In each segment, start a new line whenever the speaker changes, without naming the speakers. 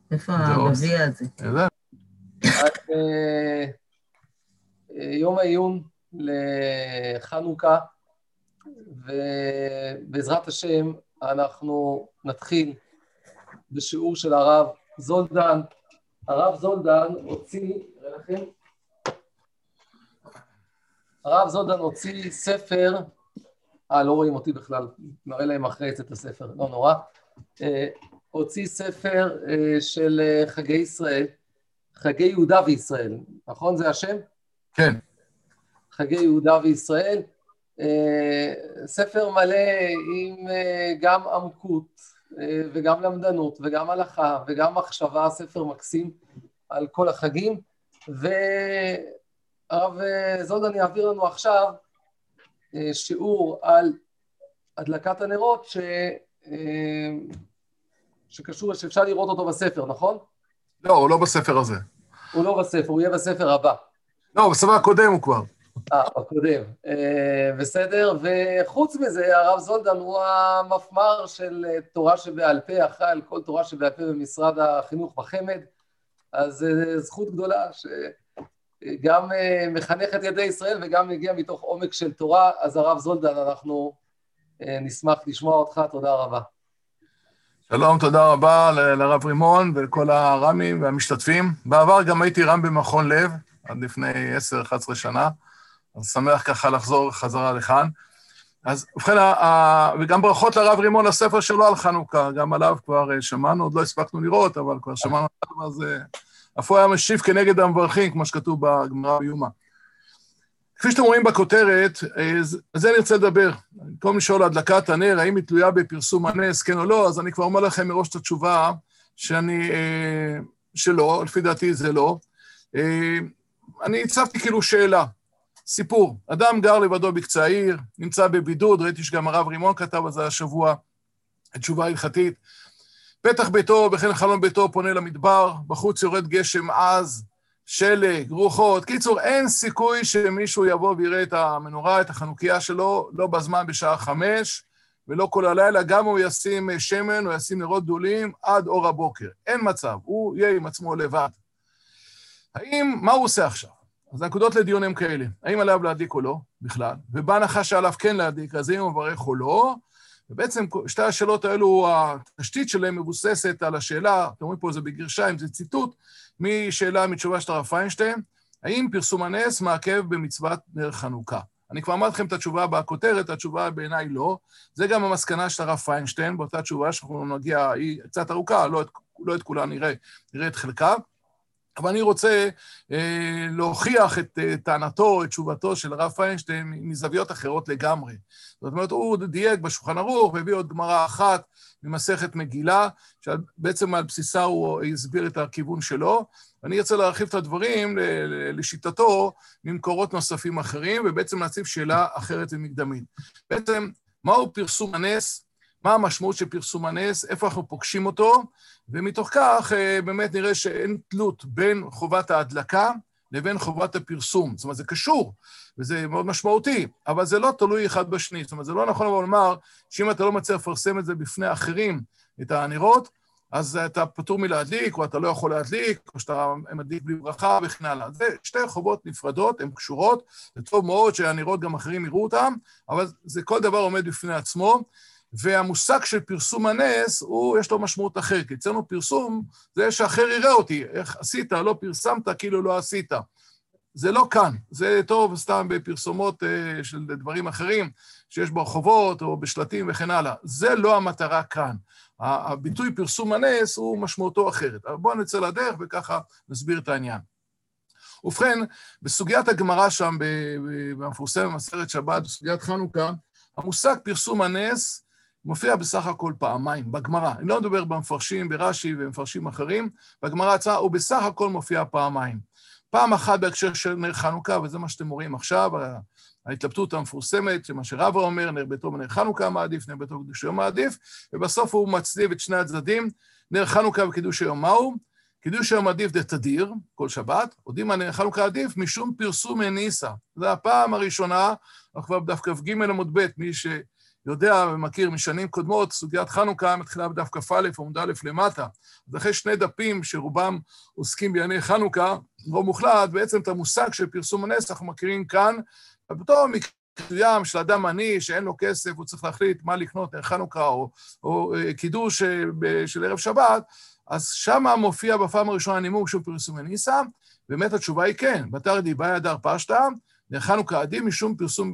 איפה
זה
הגביע הזה?
איזה?
אז יום העיון לחנוכה, ובעזרת השם אנחנו נתחיל בשיעור של הרב זולדן. הרב זולדן הוציא ספר, לא רואים אותי בכלל, מראה להם אחרי את הספר, לא נורא. הוציא ספר של חגי ישראל, חגי יהודה וישראל, נכון זה השם?
כן.
חגי יהודה וישראל, ספר מלא עם גם עמקות וגם למדנות וגם הלכה וגם מחשבה, ספר מקסים על כל החגים. והרב זולדן יעביר לנו עכשיו שיעור על הדלקת הנרות שקשור, שאפשר לראות אותו בספר, נכון?
לא, הוא לא בספר הזה.
הוא לא בספר, הוא יהיה בספר הבא.
לא, בספר הקודם הוא כבר.
הקודם, בסדר. וחוץ מזה, הרב זולדן הוא המפמ"ר של תורה שבעל פה, אחראי על כל תורה שבעל פה במשרד החינוך בחמ"ד. אז זכות גדולה שגם מחנך את ילדי ישראל וגם מגיע מתוך עומק של תורה. אז הרב זולדן, אנחנו נשמח לשמוע אותך, תודה רבה.
שלום, תודה רבה לרב רימון ולכל הרמים והמשתתפים. בעבר גם הייתי רם במכון לב, עד לפני 10-11 שנה, אז שמח ככה לחזור חזרה לכאן. אז ובכן, וגם ברכות לרב רימון לספר שלו על חנוכה, גם עליו כבר שמענו, עוד לא הספקנו לראות, אבל כבר שמענו עליו, אז אף הוא היה משיב כנגד המברכים, כמו שכתוב בגמרא ביומא. כפי שאתם רואים בכותרת, אז אני רוצה לדבר. במקום לשאול הדלקת הנר, האם היא תלויה בפרסום הנס, כן או לא, אז אני כבר אומר לכם מראש את התשובה שלא, לפי דעתי זה לא. אני הצבתי כאילו שאלה, סיפור. אדם גר לבדו בקצה העיר, נמצא בבידוד, ראיתי שגם הרב רימון כתב על זה השבוע, התשובה ההלכתית. פתח ביתו, בכן חלון ביתו פונה למדבר, בחוץ יורד גשם עז, שלג, רוחות. קיצור, אין סיכוי שמישהו יבוא ויראה את המנורה, את החנוכיה שלו, לא בזמן בשעה 5, ולא כל הלילה, גם הוא ישים שמן, הוא ישים נרות גדולים עד אור הבוקר. אין מצב, הוא יהיה עם עצמו לבד. מה הוא עושה עכשיו? אז הנקודות לדיון הם כאלה. האם עליו להדליק או לא, בכלל? ובהנחה שעליו כן להדליק, אז האם הוא מברך או לא? ובעצם שתי השאלות האלו, התשתית שלהם מבוססת על השאלה, אתם רואים פה זה בגרשיים, זה ציטוט, מתשובה של הרב פיינשטיין, האם פרסום הנס מעכב במצוות נר חנוכה? אני כבר אמרתי לכם את התשובה בכותרת, התשובה בעיניי לא, זה גם המסקנה של הרב פיינשטיין, באותה תשובה שאנחנו נגיע, היא קצת ארוכה, לא את כולה נראה את חלקה, אבל אני רוצה להוכיח את טענתו, את תשובתו של הרב פיינשטיין מזוויות אחרות לגמרי. זאת אומרת, הוא דייק בשולחן ערוך והביא עוד גמרא אחת ממסכת מגילה, שבעצם על בסיסה הוא הסביר את הכיוון שלו, ואני רוצה להרחיב את הדברים לשיטתו ממקורות נוספים אחרים, ובעצם להציב שאלה אחרת ומקדמית. בעצם, מהו פרסום הנס? מה המשמעות של פרסום הנס? איפה אנחנו פוגשים אותו? ומתוך כך באמת נראה שאין תלות בין חובת ההדלקה לבין חובת הפרסום. זאת אומרת, זה קשור, וזה מאוד משמעותי, אבל זה לא תלוי אחד בשני. זאת אומרת, זה לא נכון לומר שאם אתה לא מצליח לפרסם את זה בפני אחרים, את הנרות, אז אתה פטור מלהדליק, או אתה לא יכול להדליק, או שאתה מדליק בלי ברכה וכן הלאה. זה שתי חובות נפרדות, הן קשורות, זה טוב מאוד שהנרות גם אחרים יראו אותם, אבל זה כל דבר עומד בפני עצמו, והמושג של פרסום הנס, יש לו משמעות אחרת, כי אצלנו פרסום זה שאחר יראה אותי, איך עשית, לא פרסמת, כאילו לא עשית. זה לא כאן, זה טוב סתם בפרסומות של דברים אחרים, שיש ברחובות או בשלטים וכן הלאה. זה לא המטרה כאן. הביטוי פרסום הנס הוא משמעותו אחרת. אבל בואו נצא לדרך וככה נסביר את העניין. ובכן, בסוגיית הגמרא שם, במפורסם במסכת שבת, בסוגיית חנוכה, המושג פרסום הנס מופיע בסך הכל פעמיים, בגמרא. אני לא מדבר במפרשים, ברש"י ומפרשים אחרים, בגמרא עצמה הוא בסך הכל מופיע פעמיים. פעם אחת בהקשר של נר חנוכה, וזה מה שאתם רואים עכשיו, ההתלבטות המפורסמת, שמה שרבא אומר, נר ביתו ונר חנוכה מעדיף, נר ביתו וקידוש היום מעדיף, ובסוף הוא מצליב את שני הצדדים, נר חנוכה וקידוש היום מהו? קידוש היום עדיף דה תדיר, כל שבת, יודעים מה נר חנוכה עדיף, משום פרסום הניסה. זו הפעם הראשונה, אנחנו כבר בדף כ"ג עמוד ב', מי יודע ומכיר משנים קודמות, סוגיית חנוכה מתחילה בדף כ"א, עמוד א' למטה. אז אחרי 2 דפים שרובם עוסקים בענייני חנוכה, רוב מוחלט, בעצם את המושג של פרסום הנס אנחנו מכירים כאן, ובתור מקרים של אדם עני שאין לו כסף, הוא צריך להחליט מה לקנות נר חנוכה או קידוש של ערב שבת, אז שם מופיע בפעם הראשונה הנימוק של פרסום הניסה, באמת התשובה היא כן, בתר דיבה הדר פשטה, נר חנוכה עדי משום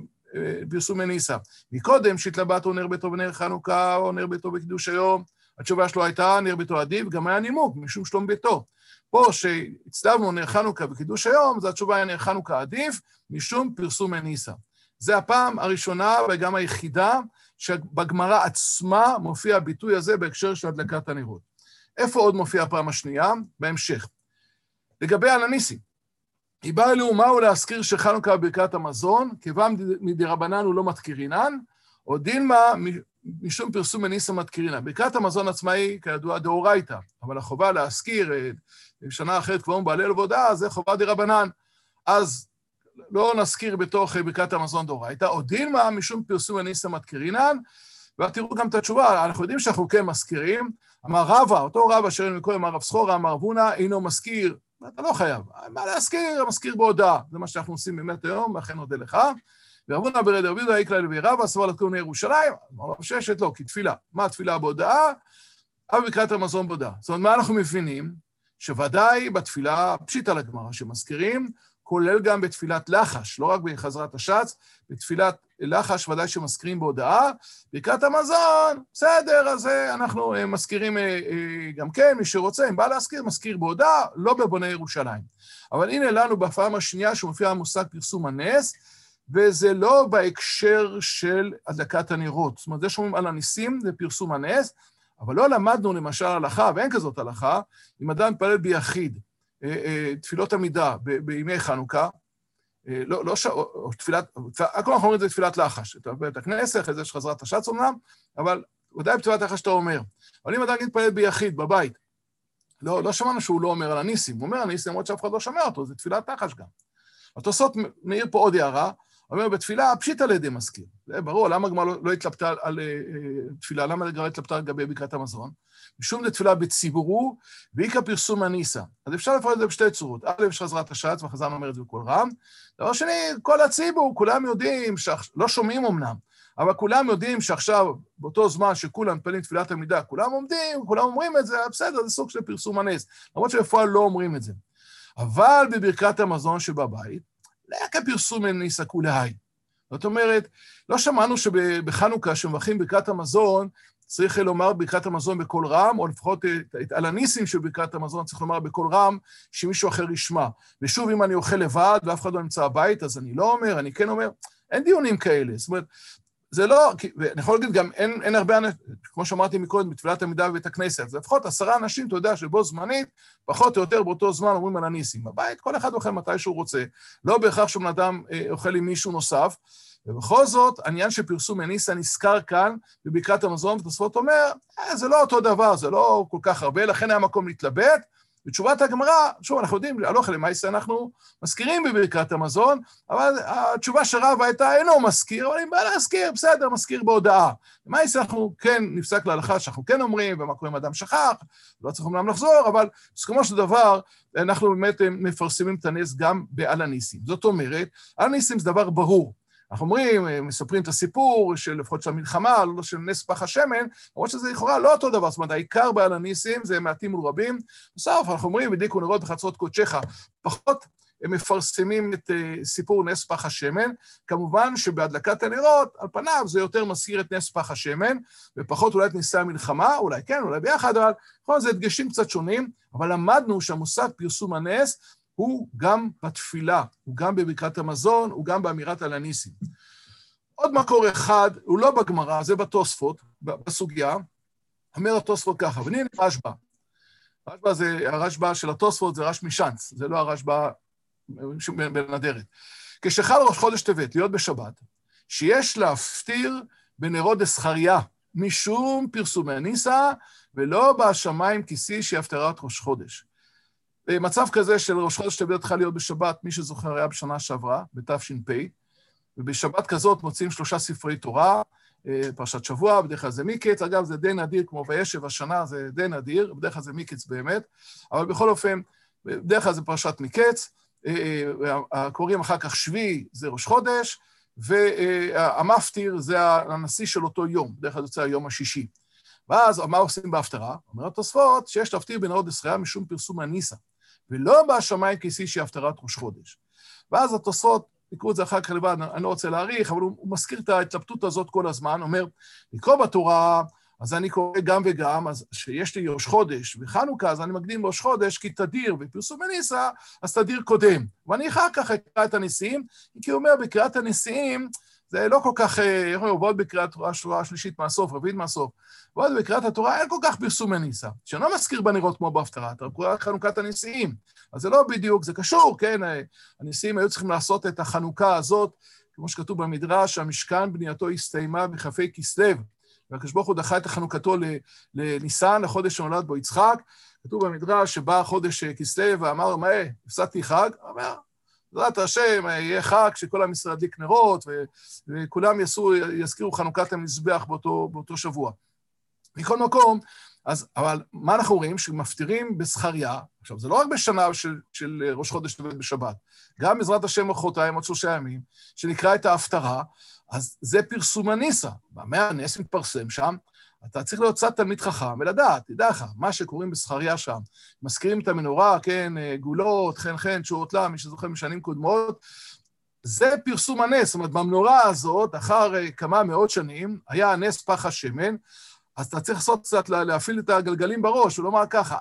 פרסום הניסה. מקודם שהתלבטו נר ביתו ונר חנוכה או נר ביתו בקידוש היום, התשובה שלו הייתה נר ביתו עדי, וגם היה נימוק משום שלום ביתו. פה שהצלבנו נר חנוכה בקידוש היום, אז התשובה היה נר חנוכה עדיף משום פרסום הניסה. זה הפעם הראשונה וגם היחידה שבגמרא עצמה מופיע הביטוי הזה בהקשר של הדלקת הנרות. איפה עוד מופיע הפעם השנייה? בהמשך. לגבי על הניסים. היא באה אלו מהו להזכיר שחנוכה בברכת המזון, כיוון מדרבנן הוא לא מתקירינן, או דילמה משום פרסום הניסה מתקירינן. ברכת המזון עצמה היא כידוע דאורייתא, אבל החובה להזכיר שנה אחרת כבר בהלל ובהודאה, זה חובה דרבנן. אז לא נזכיר בתוך ברכת המזון דאורייתא, או דילמה משום פרסום הניסה מתקירינן, ותראו גם את התשובה, אנחנו יודעים שאנחנו כן מזכירים, אמר רבא, אותו רבא שראינו מקודם, אמר רב סחורא, אמר רבונה, אינו מזכיר, אתה לא חייב, מה להזכיר? מזכיר בהודעה, זה מה שאנחנו עושים באמת היום, ואכן נודה לך. ורבונה ברד רבי יהודה איקלה לוי רבא, סבר לתקון ירושלים, אמר רב ששת, לא, כתפילה. מה התפילה בהודעה? אבל ברכת המזון בהודעה. זאת אומרת, מה אנחנו מבינים? שוודאי בתפילה, פשיטא לגמרא, שמזכירים, כולל גם בתפילת לחש, לא רק בחזרת השץ, בתפילת לחש ודאי שמזכירים בהודעה, ברכת המזון, בסדר, אז אנחנו מזכירים גם כן, מי שרוצה, אם בא להזכיר, מזכיר בהודעה, לא בבוני ירושלים. אבל הנה לנו בפעם השנייה שמופיע המושג פרסום הנס, וזה לא בהקשר של הדלקת הנרות. זאת אומרת, זה שאומרים על הניסים, זה פרסום הנס, אבל לא למדנו למשל הלכה, ואין כזאת הלכה, אם אדם מתפלל ביחיד, תפילות עמידה בימי חנוכה, או תפילת, הכל אנחנו אומרים את זה תפילת לחש, אתה בבית הכנסת, אחרי זה יש חזרת השץ אומנם, אבל ודאי בתפילת לחש שאתה אומר. אבל אם אדם מתפלל ביחיד, בבית, לא שמענו שהוא לא אומר על הניסים, הוא אומר על הניסים, למרות שאף אחד לא שמע אותו, זה תפילת לחש גם. התוספות מעיר פה עוד הערה, אומר בתפילה, פשיטא לידי מזכיר. זה ברור, למה הגמרא לא התלבטה על תפילה, למה הגמרא התלבטה לגבי ברכת המזון? משום לתפילה בציבורו, ועיקר פרסום הניסה. אז אפשר לפרט את זה בשתי צורות. א', יש חזרת השץ, והחזן אומר את זה בקול רם. דבר שני, כל הציבור, כולם יודעים, לא שומעים אמנם, אבל כולם יודעים שעכשיו, באותו זמן שכולם מתפללים תפילת עמידה, כולם עומדים, כולם אומרים את זה, בסדר, זה סוג של פרסום הנס. למרות שבפועל לא אומרים את זה. אבל בברכת המזון שבבית, לא היה כפרסום הניסה כולי. זאת אומרת, לא שמענו שבחנוכה, שמברכים ברכת המזון, צריך לומר ברכת המזון בקול רם, או לפחות על הניסים של ברכת המזון צריך לומר בקול רם, שמישהו אחר ישמע. ושוב, אם אני אוכל לבד, ואף אחד לא נמצא בבית, אז אני לא אומר, אני כן אומר, אין דיונים כאלה. זאת אומרת, זה לא, ואני יכול להגיד גם, אין הרבה אנשים, כמו שאמרתי מקודם, בתפילת עמידה בבית הכנסת, זה לפחות 10 אנשים, אתה יודע, שבו זמנית, פחות או יותר באותו זמן אומרים על הניסים. בבית, כל אחד אוכל מתי שהוא רוצה, לא בהכרח שבן אדם אוכל עם מישהו נוסף, ובכל זאת, העניין של פרסום הניסה נזכר כאן בברכת המזון, ותוספות אומר, זה לא אותו דבר, זה לא כל כך הרבה, לכן היה מקום להתלבט, בתשובת הגמרא, שוב, אנחנו יודעים, הלוך למעשה אנחנו מזכירים בברכת המזון, אבל התשובה שרב הייתה אינו מזכיר, אבל אם בא להזכיר, בסדר, מזכיר בהודעה. למעשה אנחנו כן נפסק להלכה שאנחנו כן אומרים, ומה קורה אם אדם שכח, לא צריכים להם לחזור, אבל כמו של דבר, אנחנו באמת מפרסמים את הנס גם בעל הניסים. זאת אומרת, על הניסים זה דבר ברור. אנחנו אומרים, מספרים את הסיפור של לפחות של המלחמה, לא של נס פח השמן, למרות שזה לכאורה לא אותו דבר, זאת אומרת, העיקר בעל הניסים זה מעטים מול רבים. בסוף אנחנו אומרים, הדליקו נרות בחצרות קודשך, פחות הם מפרסמים את סיפור נס פח השמן, כמובן שבהדלקת הנרות, על פניו זה יותר מזכיר את נס פח השמן, ופחות אולי את ניסי המלחמה, אולי כן, אולי ביחד, אבל נכון, זה הדגשים קצת שונים, אבל למדנו שהמושג פרסום הנס, הוא גם בתפילה, הוא גם בברכת המזון, הוא גם באמירת על הניסים. עוד מקור אחד, הוא לא בגמרא, זה בתוספות, בסוגיה, אומר התוספות ככה, והנה רשב"א. רשב"א זה, הרשב"א של התוספות זה רש משנץ, זה לא הרשב"א בנדרת. כשחל ראש חודש טבת, להיות בשבת, שיש להפטיר בנרות דזכריה, משום פרסומי הניסה, ולא בשמיים כיסי שהפטרת ראש חודש. במצב כזה של ראש חודש טבת צריכה להיות בשבת, מי שזוכר היה בשנה שעברה, בתש"פ, ובשבת כזאת מוצאים 3 ספרי תורה, פרשת שבוע, בדרך כלל זה מקץ, אגב זה די נדיר, כמו וישב השנה זה די נדיר, בדרך כלל זה מקץ באמת, אבל בכל אופן, בדרך כלל זה פרשת מקץ, קוראים אחר כך שביעי זה ראש חודש, והמפטיר זה הנשיא של אותו יום, בדרך כלל זה היום השישי. ואז מה עושים בהפטרה? אומר התוספות שיש להפטיר בנרות דסחריה משום פרסום הניסה, ולא בשמיים כיסי שהיא הפטרת ראש חודש. ואז התוספות, נקראו את זה אחר כך לבד, אני לא רוצה להאריך, אבל הוא מזכיר את ההתלבטות הזאת כל הזמן, אומר, לקרוא בתורה, אז אני קורא גם וגם, אז שיש לי ראש חודש וחנוכה, אז אני מקדים ראש חודש, כי תדיר ופרסום הניסה, אז תדיר קודם. ואני אחר כך אקרא את הנשיאים, כי הוא אומר, בקריאת הנשיאים, זה לא כל כך, ועוד בקריאת תורה שלישית מהסוף, רביעית מהסוף, ועוד בקריאת התורה אין כל כך פרסום הניסה, שלא מזכיר בנרות כמו בהפטרה, אתה קורא חנוכת הנשיאים, אז זה לא בדיוק, זה קשור, כן, הנשיאים היו צריכים לעשות את החנוכה הזאת, כמו שכתוב במדרש, המשכן בנייתו הסתיימה בכ"ה כסלו, והקדוש ברוך הוא דחה את חנוכתו לניסן, לחודש שנולד בו יצחק, כתוב במדרש שבא חודש כסלו ואמר, מה, הפסדתי חג? אומר, בעזרת השם, יהיה חג שכל עם ישראל ידליק נרות, וכולם יזכירו חנוכת המזבח באותו שבוע. מכל מקום, אבל מה אנחנו רואים? שמפטירים בזכריה, עכשיו זה לא רק בשנה של ראש חודש בשבת, גם בעזרת השם מחרתיים עוד 3 ימים, שנקרא את ההפטרה, אז זה פרסום הניסה, במה הנס מתפרסם שם, אתה צריך להיות קצת תלמיד חכם ולדעת, תדע לך, מה שקוראים בזכריה שם, מזכירים את המנורה, כן, גולות, חן, שורות לה, מי שזוכר משנים קודמות, זה פרסום הנס, זאת אומרת, במנורה הזאת, אחר כמה מאות שנים, היה הנס פח השמן, אז אתה צריך לעשות קצת, להפעיל את הגלגלים בראש, ולומר ככה,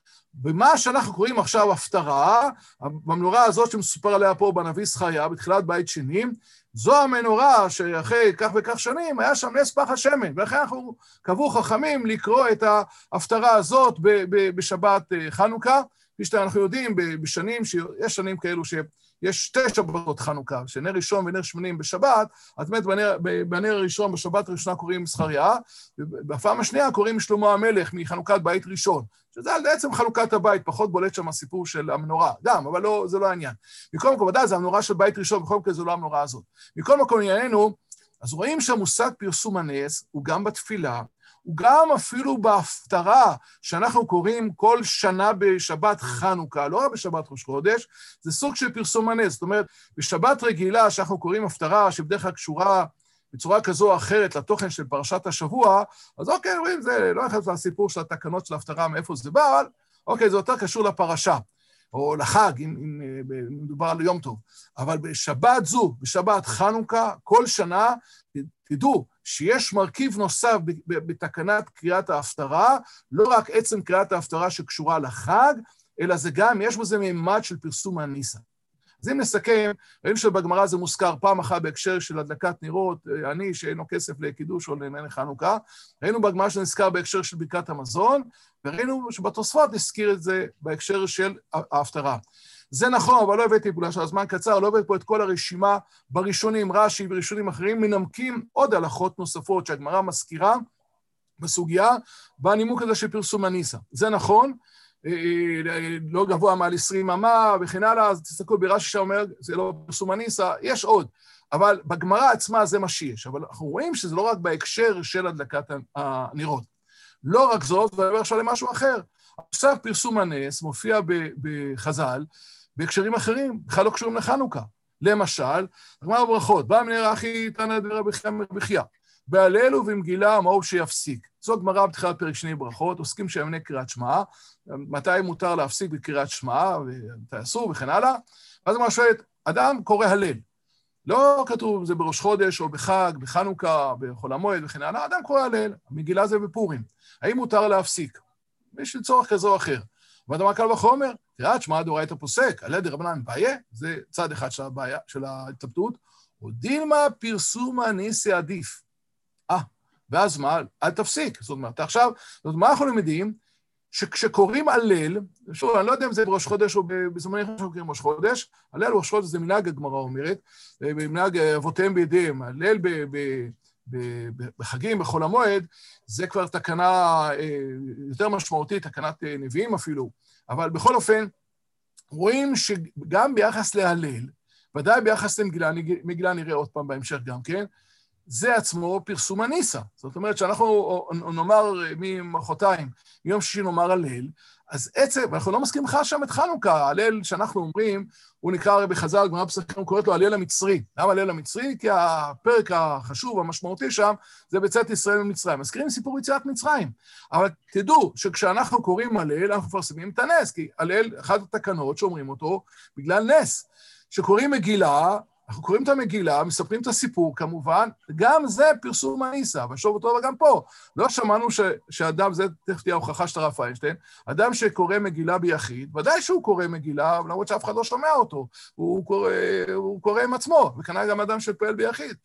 במה שאנחנו קוראים עכשיו הפטרה, במנורה הזאת שמסופר עליה פה בנביא זכריה, בתחילת בית שני, זו המנורה שאחרי כך וכך שנים, היה שם נס פח השמן, ולכן אנחנו קבעו חכמים לקרוא את ההפטרה הזאת בשבת חנוכה, כפי שאנחנו יודעים, בשנים, יש שנים כאלו שיש 2 שבתות חנוכה, שנר ראשון ונר שמונים בשבת, אז באמת בנר הראשון, בשבת הראשונה קוראים זכריה, ובפעם השנייה קוראים שלמה המלך מחנוכת בית ראשון, שזה על בעצם חנוכת הבית, פחות בולט שם הסיפור של המנורה, גם, אבל לא, זה לא העניין. מכל מקום, ודאי, זה המנורה של בית ראשון, בכל מקום זה לא המנורה הזאת. מכל מקום ענייננו, אז רואים שהמושג פרסום הנס הוא גם בתפילה, הוא גם אפילו בהפטרה שאנחנו קוראים כל שנה בשבת חנוכה, לא רק בשבת ראש חודש, זה סוג של פרסום הנס. זאת אומרת, בשבת רגילה שאנחנו קוראים הפטרה שבדרך כלל קשורה בצורה כזו או אחרת לתוכן של פרשת השבוע, אז אוקיי, רואים, זה לא אחד לסיפור של התקנות של ההפטרה, מאיפה זה בא, אבל אוקיי, זה יותר קשור לפרשה, או לחג, אם מדובר על יום טוב. אבל בשבת זו, בשבת חנוכה, כל שנה, תדעו שיש מרכיב נוסף בתקנת קריאת ההפטרה, לא רק עצם קריאת ההפטרה שקשורה לחג, אלא זה גם, יש בזה מימד של פרסום הניסה. אז אם נסכם, ראינו שבגמרא זה מוזכר פעם אחת בהקשר של הדלקת נרות, אני שאינו כסף לקידוש או לענייני חנוכה, ראינו בגמרא שנזכר בהקשר של ברכת המזון, וראינו שבתוספות נזכיר את זה בהקשר של ההפטרה. זה נכון, אבל לא הבאתי בגלל שהזמן קצר, לא הבאתי פה את כל הרשימה בראשונים, רש"י וראשונים אחרים, מנמקים עוד הלכות נוספות שהגמרא מזכירה בסוגיה, בנימוק הזה של פרסום הניסה. זה נכון, לא גבוה מעל 20 אמה וכן הלאה, אז תסתכלו ברש"י שאומר, זה לא פרסום הניסה, יש עוד, אבל בגמרא עצמה זה מה שיש, אבל אנחנו רואים שזה לא רק בהקשר של הדלקת הנרות. לא רק זאת, ואני אומר עכשיו למשהו אחר, עכשיו פרסום הנס מופיע בחז"ל, בהקשרים אחרים, בכלל לא קשורים לחנוכה. למשל, הגמרא בברכות, בא מני רחי תנא דרבי חייא, בהלל ובמגילה אמרו שיפסיק. זו גמרא בתחילת פרק 2 ברכות, עוסקים שימנה קריאת שמע, מתי מותר להפסיק בקריאת שמע, ומתי אסור וכן הלאה. ואז הגמרא שואלת, אדם קורא הלל. לא כתוב זה בראש חודש או בחג, בחנוכה, בחול המועד וכן הלאה, אדם קורא הלל, המגילה זה בפורים. האם מותר להפסיק? בשביל צורך כזה או אחר. ואדם קל וחומר, קריאת שמע דאורייתא פוסק, הלל דרבנן בעיה, זה צד אחד של הבעיה, של ההתלבטות, או דילמה פרסום הניסי עדיף. ואז מה? אל תפסיק. זאת אומרת, עכשיו, מה אנחנו למדים? שכשקוראים הלל, שוב, אני לא יודע אם זה בראש חודש או בזמנים אחרים שקוראים ראש חודש, הלל ראש חודש זה מנהג הגמרא אומרת, במנהג אבותיהם בידיהם, הלל בחגים, בחול המועד, זה כבר תקנה יותר משמעותית, תקנת נביאים אפילו, אבל בכל אופן, רואים שגם ביחס להלל, ודאי ביחס למגילה, מגילה נראה עוד פעם בהמשך גם כן, זה עצמו פרסום הניסה. זאת אומרת שאנחנו נאמר ממחרתיים, מיום שישי נאמר הלל, אז עצם, אנחנו לא מסכים לך שם את חנוכה, ההלל שאנחנו אומרים, הוא נקרא הרי בחז"ל, גמרא פסחים קוראת לו הלל המצרי. למה הלל המצרי? כי הפרק החשוב, המשמעותי שם, זה בצאת ישראל ממצרים. מזכירים סיפור יציאת מצרים. אבל תדעו שכשאנחנו קוראים הלל, אנחנו מפרסמים את הנס, כי הלל, אחת התקנות שאומרים אותו, בגלל נס. שקוראים מגילה, אנחנו קוראים את המגילה, מספרים את הסיפור כמובן, גם זה פרסום הניסה, ושוב אותו גם פה. לא שמענו שאדם, זה תכף תהיה ההוכחה של הרב פיינשטיין, אדם שקורא מגילה ביחיד, ודאי שהוא קורא מגילה, למרות שאף אחד לא שומע אותו, הוא קורא עם עצמו, וכנראה גם אדם שפועל ביחיד.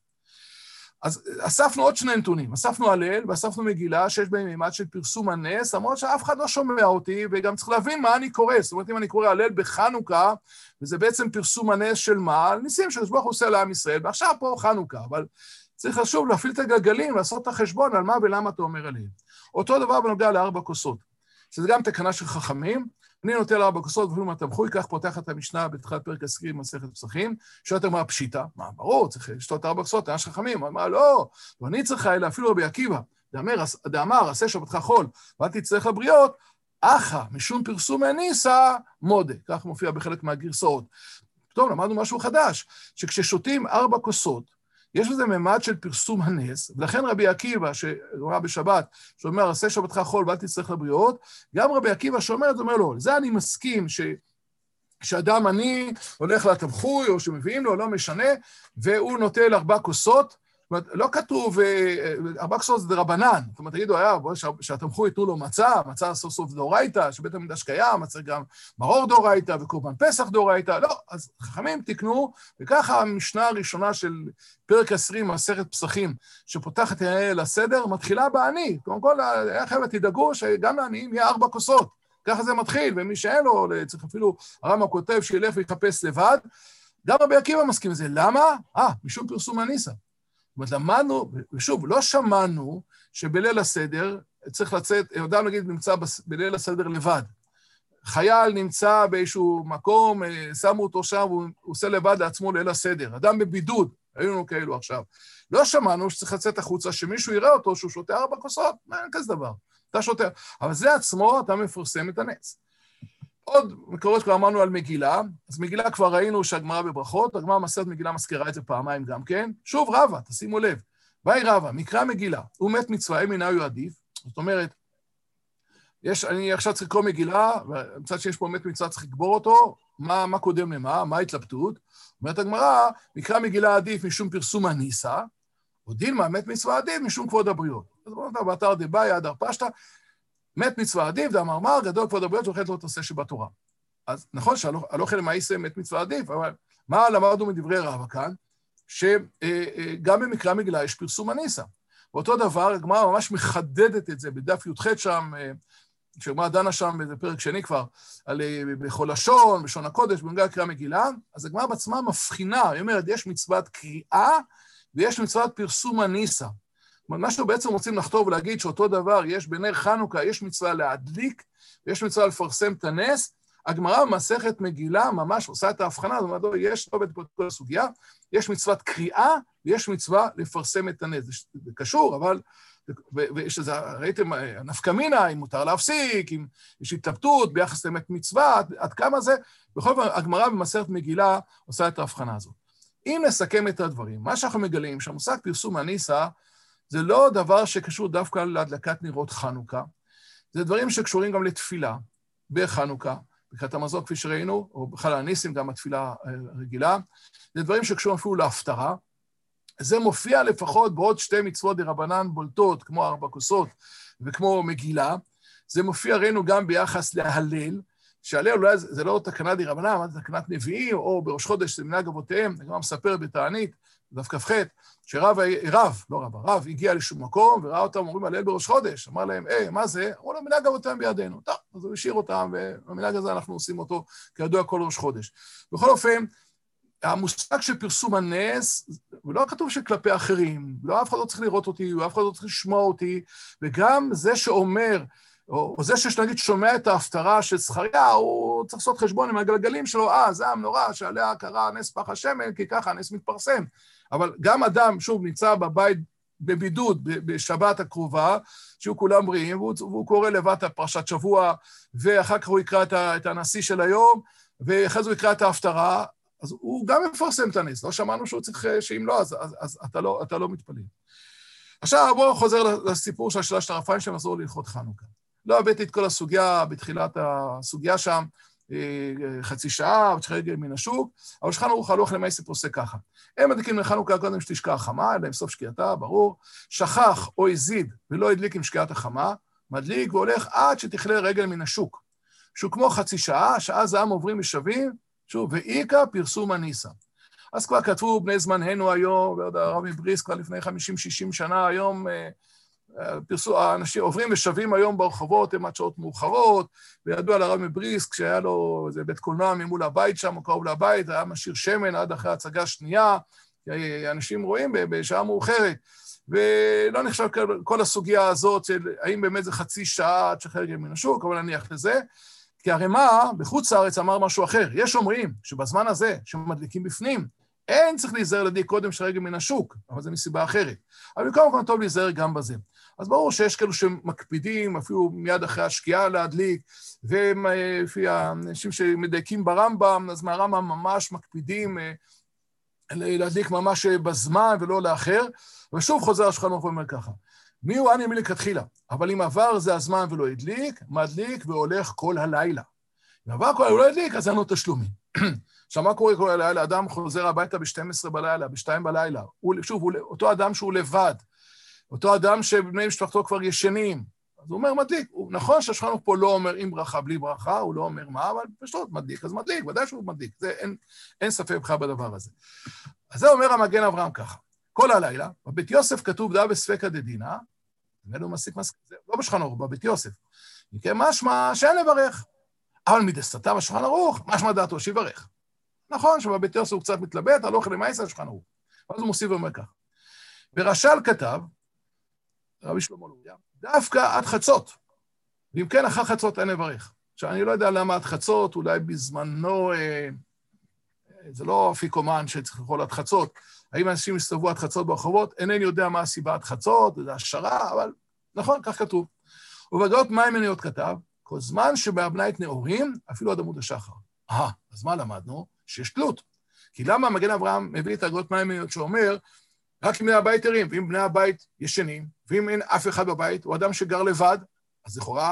אז אספנו עוד שני נתונים, אספנו הלל ואספנו מגילה שיש בהם מימד של פרסום הנס, למרות שאף אחד לא שומע אותי, וגם צריך להבין מה אני קורא. זאת אומרת, אם אני קורא הלל בחנוכה, וזה בעצם פרסום הנס של מה? ניסים שהקדוש ברוך הוא עושה לעם ישראל, ועכשיו פה חנוכה, אבל צריך לשוב להפעיל את הגלגלים, לעשות את החשבון על מה ולמה אתה אומר עליהם. אותו דבר בנוגע לארבע כוסות, שזה גם תקנה של חכמים, אני נוטה לארבע כוסות, ואפילו מהתמחוי, כך פותח את המשנה בתחילת פרק עשירי במסכת פסחים, שואלת מה פשיטה? מה, ברור, צריך לשתות ארבע כוסות, יש חכמים, אמר, לא, אני צריכה, אלא אפילו רבי עקיבא, דאמר, עשה שבתך חול, ואל תצטרך לבריות, אחא, משום פרסום הניסה, מודה, כך מופיע בחלק מהגרסאות. פתאום למדנו משהו חדש, שכששותים ארבע כוסות, יש בזה ממד של פרסום הנס, ולכן רבי עקיבא, שאומר בשבת, שאומר, עשה שבתך חול ואל תצטרך לבריות, גם רבי עקיבא שאומר את זה, אומר לו, לזה אני מסכים שאדם עני הולך לתמחוי, או שמביאים לו, לא משנה, והוא נוטל ארבע כוסות, זאת אומרת, לא כתוב, ארבע כוסות זה דרבנן, זאת אומרת, תגידו, שהתמחוי יתנו לו מצה סוף סוף דאורייתא, שבית המקדש קיים, מצא גם מרור דאורייתא וקורבן פסח דאורייתא, לא, אז חכמים תקנו, וככה המשנה הראשונה של פרק 20, מסכת פסחים, שפותחת לסדר, מתחילה בעני, קודם כל, חבר'ה, תדאגו שגם לעניים יהיה 4 כוסות, ככה זה מתחיל, ומי שאין לו, צריך אפילו, הרמב"ם כותב שילך ויחפש לבד, גם רבי עקיבא מסכים לזה, למה? משום פרסום הניסה. זאת אומרת, למדנו, ושוב, לא שמענו שבליל הסדר צריך לצאת, אדם נגיד נמצא בליל הסדר לבד. חייל נמצא באיזשהו מקום, שמו אותו שם, הוא עושה לבד לעצמו ליל הסדר. אדם בבידוד, היו לנו כאלו עכשיו. לא שמענו שצריך לצאת החוצה, שמישהו יראה אותו שהוא שותה 4 כוסות, אין כזה דבר. אתה שותה, אבל זה עצמו, אתה מפרסם את הנס. עוד מקורות כבר אמרנו על מגילה, אז מגילה כבר ראינו שהגמרא בברכות, הגמרא מסכת מגילה מזכירה את זה פעמיים גם כן. שוב רבא, תשימו לב, באי רבא, מקרא מגילה, הוא מת מצווה, מנהיו עדיף, זאת אומרת, אני עכשיו צריך לקרוא מגילה, ומצד שיש פה מת מצווה צריך לקבור אותו, מה קודם למה, מה ההתלבטות? אומרת הגמרא, מקרא מגילה עדיף משום פרסום הניסה, או דילמה, מת מצווה עדיף משום כבוד הבריות. אז בואו נתן, באתר דבאי, אדר פשטה, מת מצווה עדיף, דאמר גדול כבוד הבריות, ואוכלת לא תעשה שבתורה. אז נכון שהלוכל למעשה מת מצווה עדיף, אבל מה למדנו מדברי רבא כאן? שגם במקרא מגילה יש פרסום הניסה. ואותו דבר, הגמרא ממש מחדדת את זה, בדף י"ח שם, כשהגמרא דנה שם באיזה פרק שני כבר, בכל לשון, בשון הקודש, בנוגע לקריאה מגילה, אז הגמרא בעצמה מבחינה, היא אומרת, יש מצוות קריאה, ויש מצוות פרסום הניסה. מה שאנחנו בעצם רוצים לכתוב ולהגיד שאותו דבר, יש בנר חנוכה, יש מצווה להדליק, ויש מצווה לפרסם את הנס, הגמרא במסכת מגילה ממש עושה את ההבחנה, זאת אומרת, יש לא בכל הסוגיה, יש מצוות קריאה, ויש מצווה לפרסם את הנס. זה קשור, אבל, ויש לזה, ראיתם, נפקא מינה, אם מותר להפסיק, אם יש התלבטות ביחס לאמת מצווה, עד כמה זה, בכל זאת, הגמרא במסכת מגילה עושה את ההבחנה הזאת. אם נסכם את הדברים, מה שאנחנו מגלים, שהמושג פרסום הניסה, זה לא דבר שקשור דווקא להדלקת נרות חנוכה, זה דברים שקשורים גם לתפילה בחנוכה, ברכת המזון כפי שראינו, או בכלל הניסים, גם התפילה הרגילה, זה דברים שקשורים אפילו להפטרה, זה מופיע לפחות בעוד 2 מצוות דרבנן בולטות, כמו 4 כוסות וכמו מגילה, זה מופיע ראינו גם ביחס להלל, שהלל אולי זה לא תקנה דרבנן, זה תקנת נביאים, או בראש חודש זה מנהג אבותיהם, זה גם מספר בתענית, דף כ"ח, שרב הגיע לשום מקום, וראה אותם אומרים הלל בראש חודש, אמר להם, מה זה? אמרו לו, מנהג אבותיהם בידינו. טוב, אז הוא השאיר אותם, והמנהג הזה אנחנו עושים אותו כידוע כל ראש חודש. בכל אופן, המושג של פרסום הנס, הוא לא כתוב שכלפי אחרים, לא אף אחד לא צריך לראות אותי, אף אחד לא צריך לשמוע אותי, וגם זה שאומר, או זה שנגיד שומע את ההפטרה של זכריה, הוא צריך לעשות חשבון עם הגלגלים שלו, זה המנורה שעליה קרה נס פח השמן, כי ככה הנס מתפרסם. אבל גם אדם, שוב, נמצא בבית בבידוד בשבת הקרובה, שהוא כולם בריאים, והוא קורא לבד את הפרשת שבוע, ואחר כך הוא יקרא את הנשיא של היום, ואחרי זה הוא יקרא את ההפטרה, אז הוא גם מפרסם את הנס, לא שמענו שהוא צריך, שאם לא, אז אתה לא מתפלל. עכשיו בואו חוזר לסיפור של שלושת הרפאים שמחזור להלכות חנוכה. לא הבאתי את כל הסוגיה, בתחילת הסוגיה שם, חצי שעה, ותחרגל מן השוק, אבל שולחן ערוך הלוך למעשה עושה ככה. הם מדליקים לחנוכה קודם שתשקע החמה, אלא עם סוף שקיעתה, ברור, שכח או הזיד ולא הדליק עם שקיעת החמה, מדליק והולך עד שתכלה רגל מן השוק. שהוא כמו חצי שעה, שעה זעם עוברים ושבים, שוב, ואיקה פרסום הניסה. אז כבר כתבו בני זמננו היום, ועוד הרב מבריסק כבר לפני 50-60 שנה, היום האנשים עוברים ושבים היום ברחובות, הם עד שעות מאוחרות, וידוע על הרב מבריסק, כשהיה לו איזה בית קולנוע ממול הבית שם, או קרוב לבית, היה משאיר שמן עד אחרי הצגה שנייה, אנשים רואים בשעה מאוחרת, ולא נחשב כל הסוגיה הזאת, של האם באמת זה חצי שעה עד שחרגל מן השוק, אבל נניח לזה, כי הרמ"א בחוץ לארץ אמר משהו אחר. יש אומרים שבזמן הזה, שמדליקים בפנים, אין צריך להיזהר להדליק קודם שרגל מן השוק, אבל זה מסיבה אחרת. אבל קודם כל טוב להיזהר גם בזה. אז ברור שיש כאלו שמקפידים, אפילו מיד אחרי השקיעה להדליק, ולפי האנשים שמדייקים ברמב"ם, אז מהרמב"ם ממש מקפידים להדליק ממש בזמן ולא לאחר, ושוב חוזר השולחן ערוך ואומר ככה, מי הוא אני מלכתחילה, אבל אם עבר זה הזמן ולא הדליק, מדליק והולך כל הלילה. אם עבר כל הלילה ולא הדליק, אז אין לו תשלומים. עכשיו, מה קורה כל הלילה? אדם חוזר הביתה ב-12 בלילה, ב-2 בלילה. שוב, אותו אדם שהוא לבד, אותו אדם שבני משפחתו כבר ישנים, אז הוא אומר מדליק. נכון שהשולחן ערוך פה לא אומר עם ברכה, בלי ברכה, הוא לא אומר מה, אבל פשוט מדליק, אז מדליק, ודאי שהוא מדליק. אין ספק בכלל בדבר הזה. אז זה אומר המגן אברהם ככה. כל הלילה, בבית יוסף כתוב דעה בספקא דדינא, לא בשולחן ערוך, בבית יוסף. מכן משמע שאין לברך. אבל מדסתתא בשולחן ערוך, משמע דעתו שיברך. נכון שבבית יוסף הוא קצת מתלבט, הלוך למעשה השולחן ערוך. ואז הוא מוסיף ואומר כך. ורש"ל כתב, רבי שלמה לוריא, דווקא עד חצות. ואם כן, אחר חצות אין לברך. עכשיו, אני לא יודע למה עד חצות, אולי בזמנו, זה לא אפיקומן שצריך לאכול עד חצות, האם אנשים יסתובבו עד חצות ברחובות, אינני יודע מה הסיבה עד חצות, זה השערה, אבל נכון, כך כתוב. ובגאות מים מניות כתב, כל זמן שבאבנית נאורים, אפילו עד עמוד השחר. אז מה למדנו? שיש תלות. כי למה מגן אברהם מביא את הגאות מים מניות שאומר, רק אם בני הבית ערים, ואם בני הבית ישנים, ואם אין אף אחד בבית, הוא אדם שגר לבד, אז לכאורה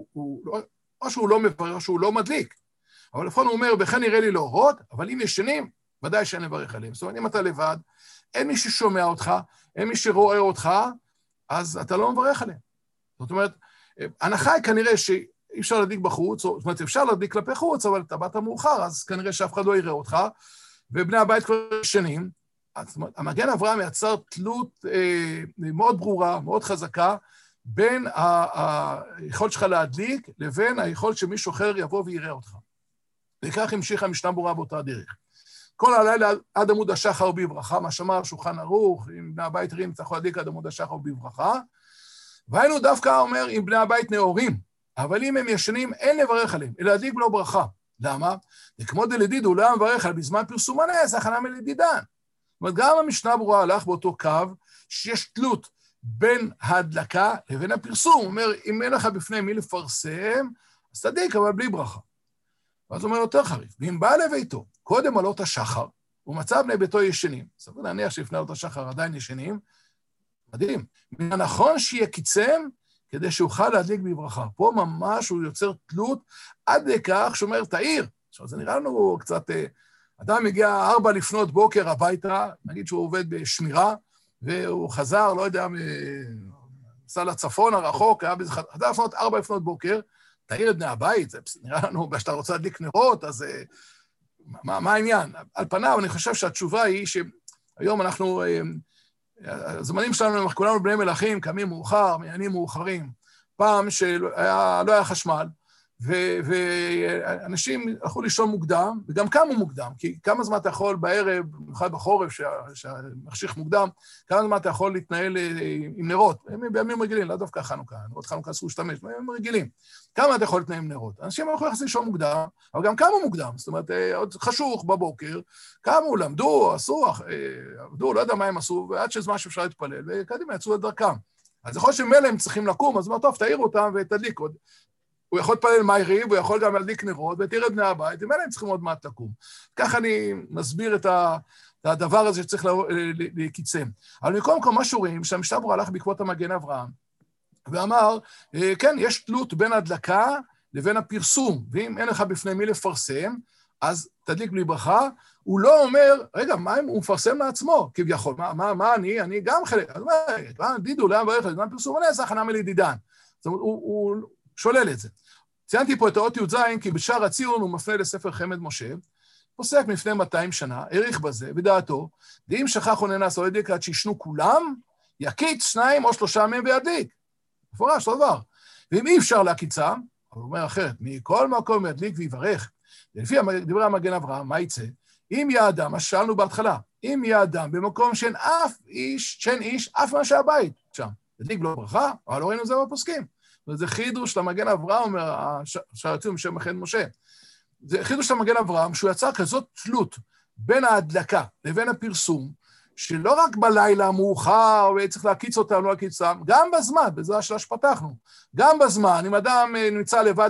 או שהוא לא מברך, או שהוא לא מדליק. אבל לפעמים הוא אומר, וכן נראה לי להורות, אבל אם ישנים, ודאי שאין לברך עליהם. זאת אומרת, אם אתה לבד, אין מי ששומע אותך, אין מי שרואה אותך, אז אתה לא מברך עליהם. זאת אומרת, ההנחה היא כנראה שאי אפשר להדליק בחוץ, זאת אומרת, אפשר להדליק כלפי חוץ, אבל אתה באת מאוחר, אז כנראה שאף אחד לא יראה אותך, ובני הבית כבר ישנים. זאת אומרת, המגן אברהם יצר תלות מאוד ברורה, מאוד חזקה, בין היכולת שלך להדליק, לבין היכולת שמישהו אחר יבוא ויראה אותך. וכך המשיכה המשנה ברורה באותה דרך. כל הלילה עד עמוד השחר בברכה, מה שאמר שולחן ערוך, אם בני הבית ערים, צריך להדליק עד עמוד השחר בברכה, והיינו דווקא אומר, אם בני הבית נאורים, אבל אם הם ישנים, אין לברך עליהם, אלא להדליק בלא ברכה. למה? וכמו דלדיד, הוא לא מברך על בזמן פרסום הנס, הכנה מלדידן. זאת אומרת, גם המשנה ברורה הלך באותו קו, שיש תלות בין ההדלקה לבין הפרסום. הוא אומר, אם אין לך בפני מי לפרסם, אז תדליק, אבל בלי ברכה. ואז הוא אומר יותר חריף, ואם בא לביתו, קודם עלות השחר, הוא מצא בני ביתו ישנים, סביר להניח שלפני עלות השחר עדיין ישנים, מדהים, מן הנכון שיהיה קיצם, כדי שאוכל להדליק בברכה. פה ממש הוא יוצר תלות, עד לכך שאומר, תאיר. עכשיו, זה נראה לנו קצת, אדם מגיע 4 לפנות בוקר הביתה, נגיד שהוא עובד בשמירה, והוא חזר, לא יודע, נסע לצפון הרחוק, חזר לפנות 4 לפנות בוקר, תאיר את בני הבית, זה נראה לנו, שאתה רוצה להדליק נרות, אז מה העניין? על פניו, אני חושב שהתשובה היא שהיום אנחנו, הזמנים שלנו, כולנו בני מלכים, קמים מאוחר, מעיינים מאוחרים, פעם שלא היה חשמל, ואנשים הלכו לישון מוקדם, וגם קמו מוקדם, כי כמה זמן אתה יכול בערב, במיוחד בחורף, שהמחשיך מוקדם, כמה זמן אתה יכול להתנהל עם נרות, בימים רגילים, לא דווקא חנוכה, נרות חנוכה אסור להשתמש, בימים רגילים. כמה אתה יכול להתנהל עם נרות? אנשים הלכו יחסי לישון מוקדם, אבל גם קמו מוקדם, זאת אומרת, עוד חשוך בבוקר, קמו, למדו, עשו, עבדו, לא יודע מה הם עשו, ועד שזמן שאפשר להתפלל, וקדימה יצאו לדרכם. אז יכול שמילא הם צריכים לקום, אז מה טוב, תעיר אותם ותדליק עוד. הוא יכול להתפלל מיירי, והוא יכול גם להדליק נרות, ותראה את בני הבית, ומילא הם צריכים עוד מעט לקום. ככה אני מסביר את הדבר הזה שצריך להקיצם. אבל מקום כל מה שרואים, שהמשנה ברורה הלך בעקבות המגן אברהם, ואמר, כן, יש תלות בין ההדלקה לבין הפרסום, ואם אין לך בפני מי לפרסם, אז תדליק בלי ברכה, הוא לא אומר, רגע, מה אם הוא מפרסם לעצמו? כביכול, מה אני גם חלק, אז אומר, דידו, לאן ברך, לזמן פרסום הנס, הכנה מלידידן. זאת אומרת, הוא שולל את זה. ציינתי פה את האות י"ז, כי בשער הציון הוא מפנה לספר חמד משה, פוסק לפני 200 שנה, העריך בזה, בדעתו, ואם שכח או נאנס או ידליק עד שישנו כולם, יקיץ 2 או 3 מהם וידליק. מפורש, לא דבר. ואם אי אפשר להקיצם, הוא אומר אחרת, מכל מקום ידליק ויברך, ולפי דברי המגן אברהם, מה יצא? אם יהיה אדם, מה שאלנו בהתחלה, אם יהיה אדם במקום שאין איש, אף מה שהבית שם, ידליק בלא ברכה, אבל לא ראינו את זה בפוסקים. וזה חידוש למגן אברהם, אומר שהרצים בשם מחן משה. זה חידוש למגן אברהם, שהוא יצר כזאת תלות בין ההדלקה לבין הפרסום, שלא רק בלילה המאוחר, וצריך להקיץ אותם, לא להקיץ אותם, גם בזמן, בזה השאלה שפתחנו, גם בזמן, אם אדם נמצא לבד,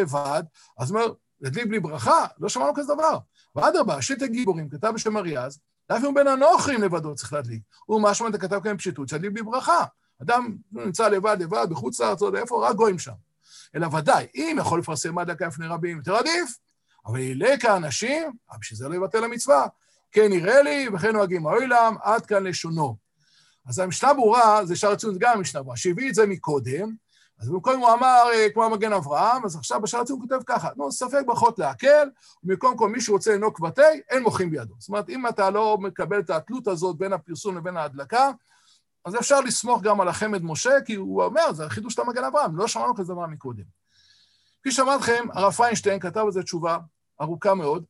אז אומר, ידליק בלי ברכה, לא שמענו כזה דבר. ואדרבה, שלטי גיבורים, כתב בשם אריאז, אפילו בין הנוכרים לבדו צריך להדליק. הוא משמע את הכתב כאן פשיטות, שידליק בלי ברכה. אדם נמצא לבד, בחוץ לארץ, לא יודע איפה, רק גויים שם. אלא ודאי, אם יכול לפרסם הדלקה לפני רבים, יותר עדיף, אבל ילק האנשים, בשביל זה לא יבטל המצווה, כן יראה לי, וכן נוהגים העולם, עד כאן לשונו. אז המשנה ברורה, זה שער הציון, זה גם המשנה ברורה, שהביא את זה מקודם, אז במקום הוא אמר, כמו המגן אברהם, אז עכשיו בשער הציון הוא כותב ככה, ספק ברכות להקל, ומקום כל מי שרוצה לנהוג בתי, אין מוחים בידו. זאת אומרת, אם אתה לא מקבל את התלות הזאת בין הפרסום לבין ההדלקה, אז אפשר לסמוך גם על החמד משה, כי הוא אומר, זה החידוש של המגן אברהם, לא שמענו כזה דבר מקודם. כפי שאמרתי לכם, הרב פיינשטיין כתב על זה תשובה ארוכה מאוד,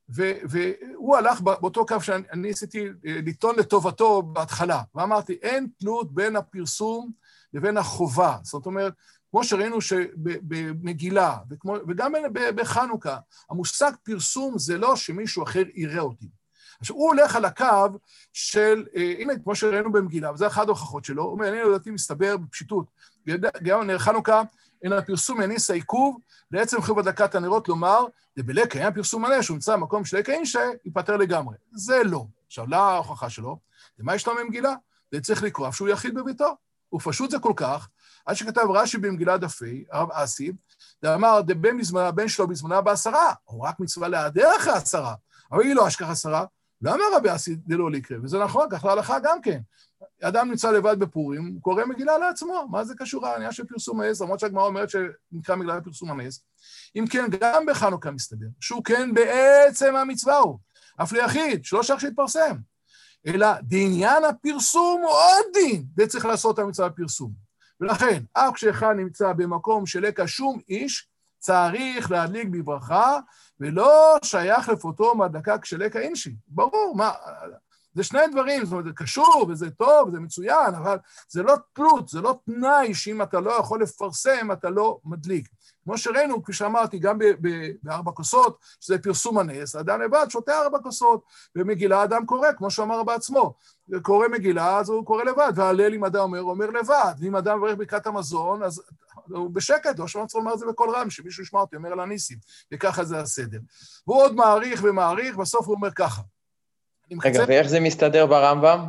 והוא הלך באותו קו שאני ניסיתי לטעון לטובתו בהתחלה, ואמרתי, אין תלות בין הפרסום לבין החובה. זאת אומרת, כמו שראינו שבמגילה, וגם בחנוכה, המושג פרסום זה לא שמישהו אחר יראה אותי. עכשיו, הוא הולך על הקו של, הנה, כמו שראינו במגילה, וזה אחד ההוכחות שלו, הוא אומר, אני לדעתי מסתבר בפשיטות, גם נר חנוכה, אין הפרסום יניס העיכוב, לעצם חיוב הדלקת הנרות לומר, דבלקה, היה פרסום מלא, שהוא נמצא במקום של לקה אינשה, ייפטר לגמרי. זה לא. עכשיו, לא ההוכחה שלו, ומה יש לו במגילה? זה צריך לקרוא, שהוא יחיד בביתו. הוא פשוט זה כל כך, עד שכתב רש"י במגילה דפי, הרב אסי, ואמר, הבן שלו בזמנה בעשרה, או רק מצווה להיעדר אחרי 10, אבל היא לא אשכח 10, לא אמר רבי אסי, זה לא לקרוא, וזה נכון, כך להלכה גם כן. אדם נמצא לבד בפורים, הוא קורא מגילה לעצמו, מה זה קשור העניין של פרסום הנס, למרות שהגמרא אומרת שנקרא מגילה פרסום הנס. אם כן, גם בחנוכה מסתבר, שהוא כן בעצם המצווה הוא, אף ליחיד, שלא שייך שיתפרסם, אלא דעניין הפרסום הוא עוד דין, וצריך לעשות את המצווה הפרסום. ולכן, אף כשאחד נמצא במקום שלקה שום איש, צריך להדליק בברכה, ולא שייך לפותו מהדלקה כשלקה אינשי. ברור, מה... זה שני דברים, זאת אומרת, זה קשור, וזה טוב, וזה מצוין, אבל זה לא תלות, זה לא תנאי שאם אתה לא יכול לפרסם, אתה לא מדליק. כמו שראינו, כפי שאמרתי, גם בארבע כוסות, שזה פרסום הנס, האדם לבד שותה 4 כוסות, ומגילה אדם קורא, כמו שאמר בעצמו. קורא מגילה, אז הוא קורא לבד, והלל אם אדם אומר לבד, ואם אדם מברך ברכת המזון, אז הוא בשקט, לא שמע צריך לומר את זה בכל רם, שמישהו ישמע אותי, אומר על הניסים, וככה זה הסדר. והוא עוד מעריך ומעריך, בסוף הוא אומר ככה.
רגע, ואיך זה מסתדר ברמב"ם?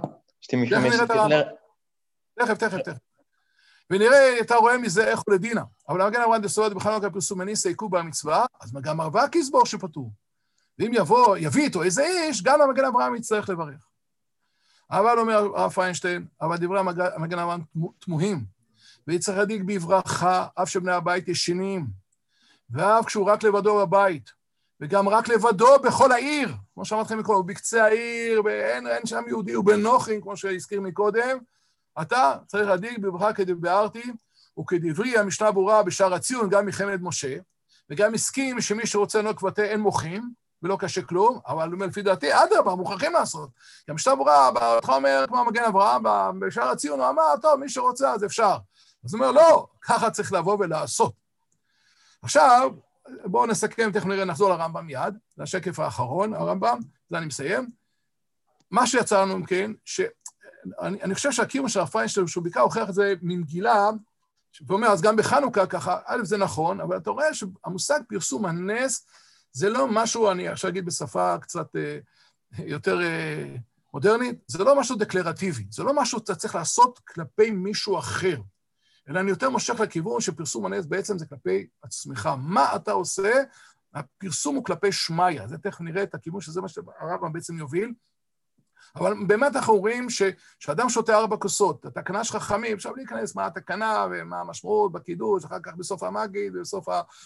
תכף. ונראה, אתה רואה מזה איך הוא לדינה. אבל המגן אברהם דסוד בחנוכה פרסום הניס העיכוב במצווה, אז גם הרווק יסבור שפטור. ואם יביא איתו איזה איש, גם המגן אברהם יצטרך לברך. אבל אומר הרב פיינשטיין, אבל דברי המגן אברהם תמוהים, ויצטרך להדליק בברכה, אף שבני הבית ישנים, ואף כשהוא רק לבדו בבית, וגם רק לבדו בכל העיר, כמו שאמרתי לכם מקודם, בקצה העיר, ואין שם יהודי, ובנוחים, כמו שהזכיר מקודם, אתה צריך להדליק בברכה כדבערתי, וכדברי המשנה ברורה בשער הציון, גם מחמד משה, וגם הסכים שמי שרוצה לנהוג כבתי אין מוחים, ולא קשה כלום, אבל לפי דעתי, אדרבה, מוכרחים לעשות. גם שאתה ברא, אותך אומר, כמו המגן אברהם, בשער הציון, הוא אמר, טוב, מי שרוצה, אז אפשר. אז הוא אומר, לא, ככה צריך לבוא ולעשות. עכשיו, בואו נסכם, תכף נראה, נחזור לרמב"ם מיד, זה השקף האחרון, הרמב"ם, זה אני מסיים. מה שיצא לנו, אם כן, אני חושב שהכיוון של הפיינשטיין, שהוא בעיקר הוכיח את זה ממגילה, ואומר, אז גם בחנוכה ככה, א', זה נכון, אבל אתה רואה שהמושג פרסום הנס, זה לא משהו, אני עכשיו אגיד בשפה קצת יותר מודרנית, זה לא משהו דקלרטיבי, זה לא משהו שאתה צריך לעשות כלפי מישהו אחר, אלא אני יותר מושך לכיוון שפרסום הנס בעצם זה כלפי עצמך. מה אתה עושה? הפרסום הוא כלפי שמיה, זה תכף נראה את הכיוון שזה מה שהרמב"ם בעצם יוביל, אבל באמת אנחנו רואים שאדם שותה 4 כוסות, התקנה של חכמים, אפשר להיכנס מה התקנה ומה המשמעות בקידוש, אחר כך בסוף המגיד, בסוף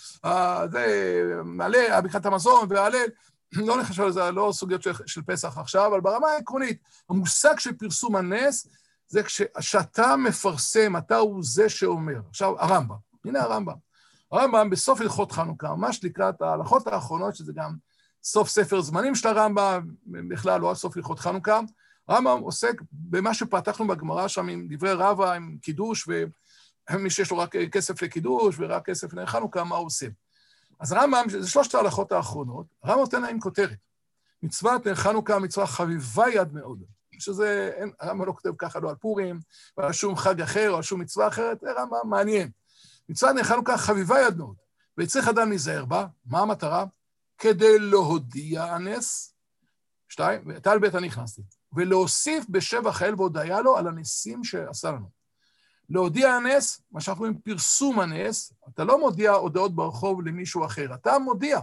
מעלה, ברכת המזון וההלל, לא נחשב לזה, לא סוגיות של פסח עכשיו, אבל ברמה העקרונית, המושג של פרסום הנס, זה כשאתה מפרסם, אתה הוא זה שאומר. עכשיו, הרמב"ם, הנה הרמב"ם בסוף הלכות חנוכה, ממש לקראת ההלכות האחרונות, שזה גם סוף ספר זמנים של הרמב"ם, בכלל לא סוף הלכות חנוכה, הרמב"ם עוסק במה שפתחנו בגמרא שם עם דברי רבא, עם קידוש, ומי שיש לו רק כסף לקידוש ורק כסף לחנוכה, מה הוא עושה? אז הרמב"ם, זה 3 ההלכות האחרונות, הרמב"ם נותן להם כותרת. מצוות חנוכה, מצווה חביבה יד מאוד. שזה, הרמב"ם לא כותב ככה, לא על פורים, או על שום חג אחר, או על שום מצווה אחרת, זה הרמב"ם מעניין. מצוות חנוכה חביבה יד מאוד, וצריך אדם להיזהר בה, מה המטרה? כדי להודיע הנס, 2, וטל בית הנכנסתי, ולהוסיף בשבח האל והודיה לו על הנסים שעשה לנו. להודיע הנס, מה שאנחנו רואים פרסום הנס, אתה לא מודיע הודעות ברחוב למישהו אחר, אתה מודיע.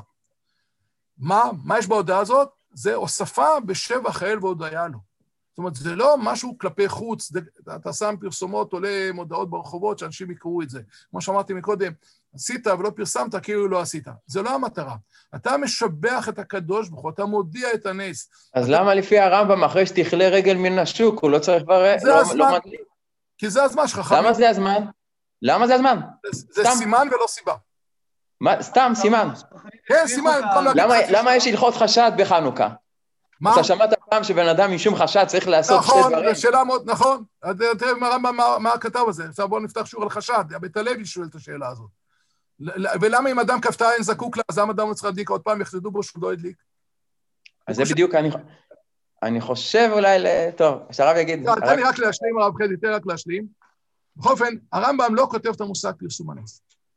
מה יש בהודעה הזאת? זה הוספה בשבח האל והודיה לו. זאת אומרת, זה לא משהו כלפי חוץ, אתה שם פרסומות, עולה מודעות ברחובות, שאנשים יקראו את זה. כמו שאמרתי מקודם, עשית ולא פרסמת, כאילו לא עשית. זה לא המטרה. אתה משבח את הקדוש ברוך הוא, אתה מודיע את הנס.
אז למה לפי הרמב"ם, אחרי שתכלה רגל מן השוק, הוא לא צריך כבר...
זה הזמן. כי זה הזמן שלך.
למה זה הזמן? למה זה הזמן?
זה סימן ולא סיבה.
סתם, סימן.
כן, סימן.
למה יש הלכות חשד בחנוכה? אתה שמעת פעם שבן אדם משום חשד צריך לעשות 2 דברים?
נכון, שאלה מאוד, נכון. תראה מה כתב הזה. עכשיו בואו נפתח שיעור על חשד. בית הלוי שואל את השאלה הזאת. ולמה אם אדם כפתה אין זקוק לה, אז למה אדם לא צריך להדליק עוד פעם, יחדדו בו שהוא לא הדליק?
אז זה בדיוק, אני חושב אולי, טוב, שהרב יגיד.
תן לי רק להשלים, הרב חדי, תן רק להשלים. בכל אופן, הרמב"ם לא כותב את המושג פרסום הנס.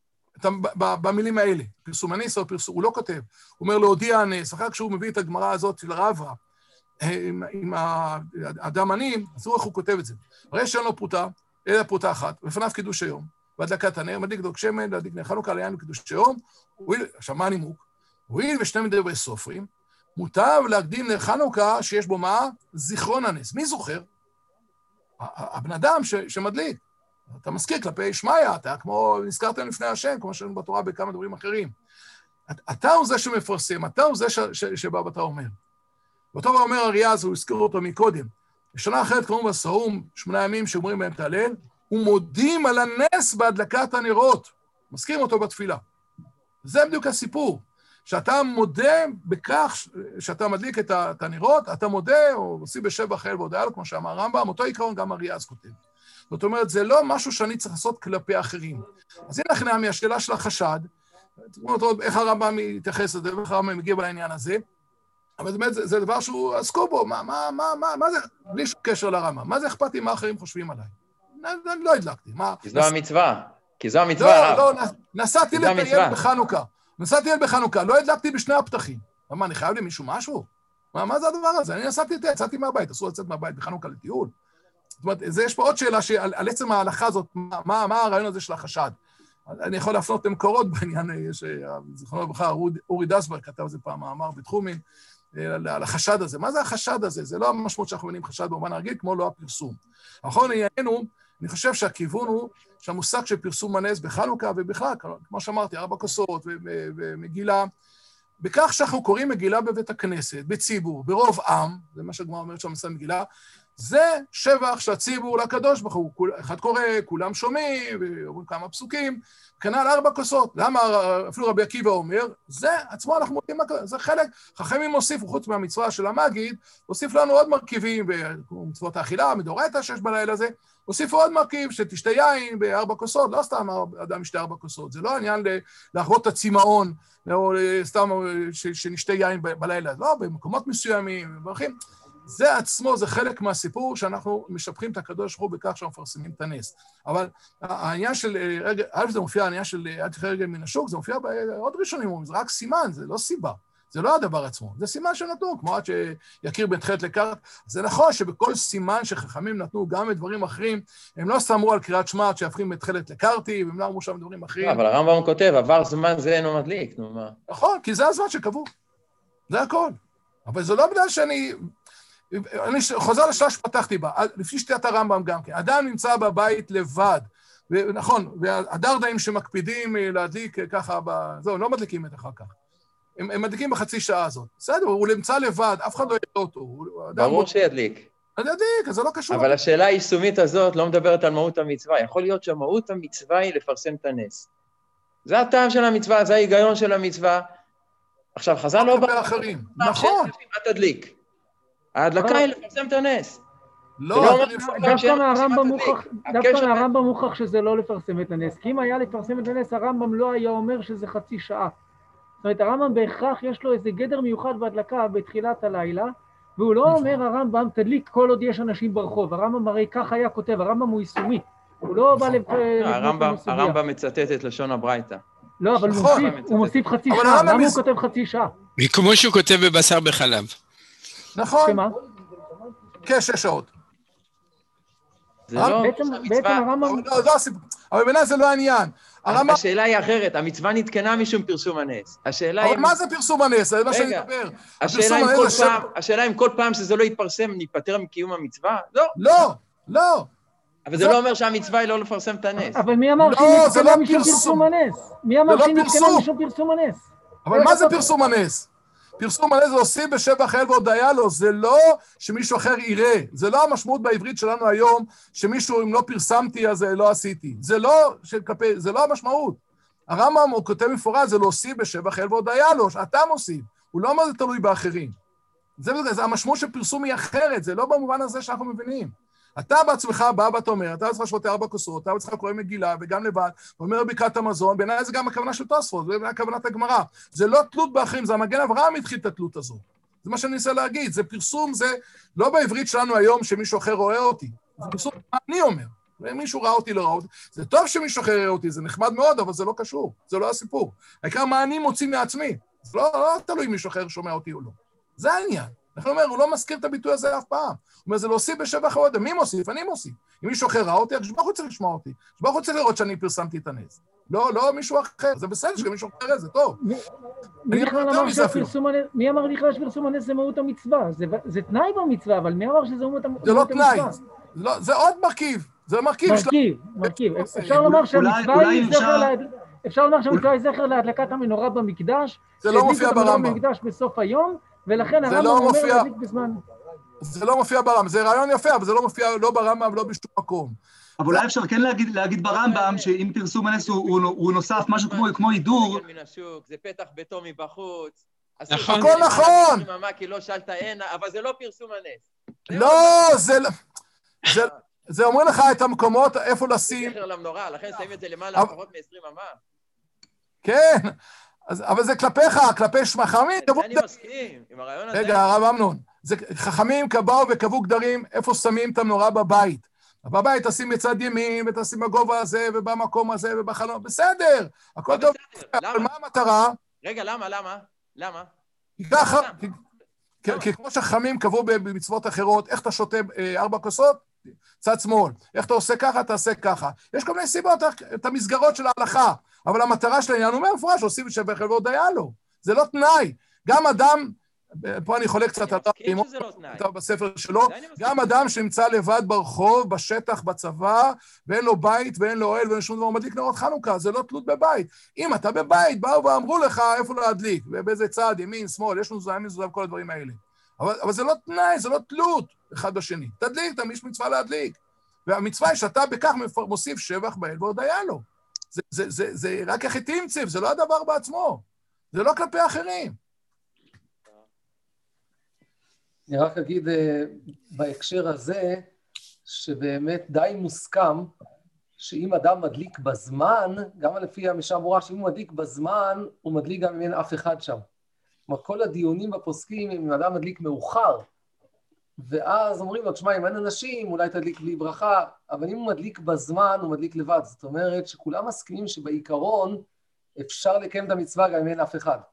במילים האלה, פרסום הנס או פרסום, הוא לא כותב. הוא אומר להודיע הנס, אחר כשהוא מביא את הגמרא הזאת של רבא, עם האדם עני, אז איך הוא כותב את זה. הרי שאין לו פרוטה, אלא פרוטה אחת, בפניו קידוש היום, והדלקת הנר, מדליק דוק שמן, להדליק נר חנוכה, לעיין בקידוש היום, עכשיו מה הנימוק? הואיל ושני מדברי סופרים, מוטב להקדים נר חנוכה שיש בו מה? זיכרון הנס. מי זוכר? הבן אדם שמדליק. אתה מזכיר כלפי שמיה, אתה כמו, נזכרתם לפני השם, כמו שאנו בתורה בכמה דברים אחרים. אתה הוא זה שמפרסם, אתה הוא זה שבא ואתה אומר. ואותו אומר אריאז, הוא הזכיר אותו מקודם, בשנה אחרת קראו בסעום, 8 ימים שאומרים בהם תהלל, ומודים על הנס בהדלקת הנרות. מזכירים אותו בתפילה. זה בדיוק הסיפור. שאתה מודה בכך שאתה מדליק את הנרות, אתה מודה, או עושים בשבח האל והודיה לו, כמו שאמר הרמב"ם, אותו עיקרון גם אריאז כותב. זאת אומרת, זה לא משהו שאני צריך לעשות כלפי אחרים. אז הנה לכם מהשאלה של החשד, איך הרמב"ם מתייחס לזה, ואיך הרמב"ם מגיע בעניין הזה, אבל באמת זה דבר שהוא עסקו בו, מה זה, בלי שום קשר לרמב"ם, מה זה אכפת לי מה אחרים חושבים עליי? אני לא הדלקתי.
כי זו המצווה.
לא, נסעתי לטייל בחנוכה, לא הדלקתי בשני הפתחים. מה, אני חייב למישהו משהו? מה זה הדבר הזה? אני יצאתי מהבית, אסור לצאת מהבית בחנוכה לטיול. זאת אומרת, יש פה עוד שאלה על עצם ההלכה הזאת, מה הרעיון הזה של החשד? אני יכול להפנות למקורות בעניין, זכרונו לברכה, אורי דסברג כתב איזה פעם מאמר בתחומין, על החשד הזה. מה זה החשד הזה? זה לא המשמעות שאנחנו מבינים חשד במובן הרגיל, כמו לא הפרסום. האחרון העניינו, אני חושב שהכיוון הוא שהמושג של פרסום הנס בחנוכה ובכלל, כמו שאמרתי, 4 כוסות ומגילה, בכך שאנחנו קוראים מגילה בבית הכנסת, בציבור, ברוב עם, זה מה שהגמרא אומרת שם מסע מגילה, זה שבח שהציבור לקדוש ברוך הוא, אחד קורא, כולם שומעים, ואומרים כמה פסוקים, כנ"ל 4 כוסות. למה אפילו רבי עקיבא אומר, זה עצמו אנחנו מוצאים, זה חלק, חכמים הוסיפו, חוץ מהמצווה של המגיד, הוסיף לנו עוד מרכיבים, במצוות האכילה, מדאורייתא שיש בלילה הזה, הוסיפו עוד מרכיב, שתשתה יין ב4 כוסות, לא סתם אדם ישתה 4 כוסות, זה לא העניין להראות את הצמאון, או סתם שנשתה יין בלילה, לא, במקומות מסוימים, בברכים, זה עצמו, זה חלק מהסיפור שאנחנו משבחים את הקדוש ברוך הוא בכך שאנחנו מפרסמים את הנס. אבל העניין של רגל, זה מופיע, העניין של אל תלכי רגל מן השוק, זה מופיע בעוד ראשונים, זה רק סימן, זה לא סיבה. זה לא הדבר עצמו, זה סימן שנתנו, כמו עד שיקיר בין תחילת לקרת. זה נכון שבכל סימן שחכמים נתנו גם את דברים אחרים, הם לא סמרו על קריאת שמע עד שהפכים בין תחילת לקרתי, והם לא אמרו שם דברים אחרים.
אבל הרמב"ם כותב, עבר זמן זה אינו מדליק, נו מה.
נכון, כי זה הזמן שקבעו. זה הכל. אבל זה לא בגלל שאני חוזר לשאלה שפתחתי בה, לפי שתיית הרמב"ם גם כן. אדם נמצא בבית לבד, נכון, והדרדאים שמקפידים להדליק ככה, זהו, לא מדליקים את אחר כך. הם מדליקים בחצי שעה הזאת. בסדר, הוא נמצא לבד, אף אחד לא יראה אותו.
ברור שידליק.
אני ידליק, אז זה לא קשור.
אבל השאלה היישומית הזאת לא מדברת על מהות המצווה. יכול להיות שהמהות המצווה היא לפרסם את הנס. זה הטעם של המצווה, זה ההיגיון של המצווה. עכשיו, חז"ל לא בא...
אחרים. נכון.
מה תדליק? ההדלקה היא לפרסם את הנס.
לא, דווקא מהרמב"ם מוכח שזה לא לפרסם את הנס. כי אם היה לפרסם את הנס, הרמב"ם לא היה אומר שזה חצי שעה. זאת אומרת, הרמב"ם בהכרח יש לו איזה גדר מיוחד בהדלקה בתחילת הלילה, והוא לא אומר הרמב"ם תדליק כל עוד יש אנשים ברחוב. הרמב"ם הרי כך היה כותב, הרמב"ם הוא יישומי. הוא לא בא
הרמב"ם מצטט את לשון הברייתא.
לא, אבל הוא מוסיף חצי שעה. למה הוא כותב חצי שעה?
כמו שהוא כותב בבשר בחלב.
נכון. שמה? כ6 שעות.
בעצם הרמב"ם...
אבל בעיניי זה לא העניין.
השאלה היא אחרת, המצווה נתקנה משום פרסום הנס.
אבל מה זה פרסום הנס? זה מה שאני מדבר.
השאלה אם כל פעם שזה לא יתפרסם, ניפטר מקיום המצווה? לא.
לא, לא.
אבל זה לא אומר שהמצווה היא לא לפרסם את הנס.
אבל מי אמר שהיא נתקנה משום פרסום הנס? מי אמר שהיא נתקנה משום פרסום הנס?
אבל מה זה פרסום הנס? פרסום הנס זה עושים בשבח האל והודיה לו, זה לא שמישהו אחר יראה, זה לא המשמעות בעברית שלנו היום, שמישהו אם לא פרסמתי אז לא עשיתי, זה לא המשמעות. הרמב"ם הוא כותב מפורט, זה להוסיף בשבח האל והודיה לו, שאתה מוסיף, הוא לא אומר זה תלוי באחרים. זה המשמעות של פרסום היא אחרת, זה לא במובן הזה שאנחנו מבינים. אתה בעצמך בא ואתה אומר, אתה צריך שותה 4 כוסות, אתה צריך לקרוא מגילה וגם לבד, ואומר ברכת המזון, בעיניי זה גם הכוונה של תוספות, זה הכוונת הגמרא. זה לא תלות באחרים, זה המגן אברהם התחיל את התלות הזו. זה מה שאני ניסה להגיד, זה פרסום, זה לא בעברית שלנו היום שמישהו אחר רואה אותי. זה פרסום, אני אומר, ומישהו ראה אותי, לא ראה אותי. זה טוב שמישהו אחר ראה אותי, זה נחמד מאוד, אבל זה לא קשור, זה לא הסיפור. העיקר מה אני מוציא מעצמי, זה לא תלוי מישהו אחר שומע אותי או לא. זה העניין. אנחנו אומר, הוא לא מזכיר את הביטוי הזה אף פעם. הוא אומר, זה להוסיף בשבח ההודיה. מי מוסיף? אני מוסיף. אם מישהו אחר ראה אותי, שבח הוא צריך לשמוע אותי. שבח הוא צריך לראות שאני פרסמתי את הנס. לא מישהו אחר. זה בסדר שגם מישהו אחר, זה טוב.
מי אמר בכלל שפרסום הנס זה מהות המצווה? זה תנאי במצווה, אבל מי אמר שזה מהות המצווה?
זה לא תנאי. זה עוד מרכיב. זה מרכיב.
מרכיב. אפשר לומר שהמצווה היא זכר להדלקת המנורה במקדש.
זה לא מופיע ברמב"ם.
בסוף היום, ולכן הרמב"ם אומר להדליק בזמן.
זה לא מופיע ברמב"ם, זה רעיון יפה, אבל זה לא מופיע לא ברמב"ם ולא בשום מקום.
אבל אולי אפשר כן להגיד ברמב"ם, שאם פרסום הנס הוא נוסף משהו כמו הידור.
זה פתח ביתו מבחוץ.
הכל נכון.
כי לא שאלת הנה, אבל זה לא פרסום הנס.
לא, זה אומר לך את המקומות, איפה לשים.
זכר למנורה, לכן שמים את זה למעלה פחות מ-20 אמה.
כן. אבל זה כלפיך, כלפי חכמים.
אני מסכים, עם הרעיון הזה.
רגע, הרב אמנון, חכמים באו וקבעו גדרים איפה שמים את המנורה בבית. בבית תשים מצד ימין, ותשים בגובה הזה, ובמקום הזה, ובחלום, בסדר, הכל טוב. אבל מה המטרה?
רגע, למה?
ככה, כי כמו שחכמים קבעו במצוות אחרות, איך אתה שותה 4 כוסות? צד שמאל. איך אתה עושה ככה, תעשה ככה. יש כל מיני סיבות, את המסגרות של ההלכה. אבל המטרה של העניין, הוא אומר מפורש, עושים שבח האל והודיה לו. זה לא תנאי. גם אדם, פה אני חולק קצת על בספר שלו, גם אדם שנמצא לבד ברחוב, בשטח, בצבא, ואין לו בית, ואין לו אוהל, ואין שום דבר, מדליק נרות חנוכה, זה לא תלות בבית. אם אתה בבית, באו ואמרו לך איפה להדליק, ובאיזה צד, ימין, שמאל, יש לנו זוהים מזוהים, כל הדברים האלה. אבל זה לא תנאי, זה לא תלות אחד בשני. תדליק, אתה יש מצווה להדליק. והמצווה היא שאתה בכך מוסיף שבח באל והודיה לו. זה רק החטאים ציב, זה לא הדבר בעצמו. זה לא כלפי אחרים.
אני רק אגיד בהקשר הזה, שבאמת די מוסכם, שאם אדם מדליק בזמן, גם לפי המשנה ברורה, שאם הוא מדליק בזמן, הוא מדליק גם אם אין אף אחד שם. כלומר, כל הדיונים בפוסקים, אם אדם מדליק מאוחר, ואז אומרים לו, תשמע, אם אין אנשים, אולי תדליק בלי ברכה, אבל אם הוא מדליק בזמן, הוא מדליק לבד. זאת אומרת שכולם מסכימים שבעיקרון אפשר לקיים את המצווה גם אם אין אף אחד.